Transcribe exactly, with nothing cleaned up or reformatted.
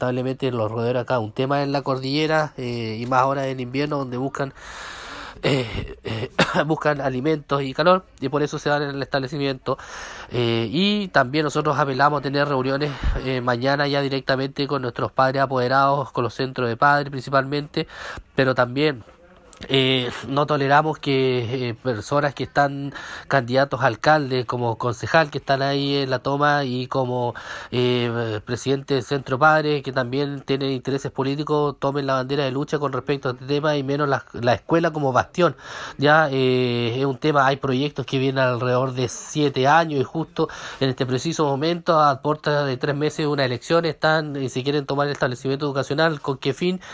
lamentablemente los roedores acá un tema en la cordillera, eh, y más ahora en invierno, donde buscan eh, eh, buscan alimentos y calor, y por eso se dan en el establecimiento. Eh, y también nosotros apelamos a tener reuniones eh, mañana ya directamente con nuestros padres apoderados, con los centros de padres principalmente, pero también Eh, no toleramos que eh, personas que están candidatos a alcalde, como concejal que están ahí en la toma, y como eh, presidente del Centro Padre, que también tienen intereses políticos, tomen la bandera de lucha con respecto a este tema, y menos la, la escuela como bastión. Ya eh, es un tema, hay proyectos que vienen alrededor de siete años, y justo en este preciso momento, a puerta de tres meses de una elección, están y se quieren tomar el establecimiento educacional. ¿Con qué fin?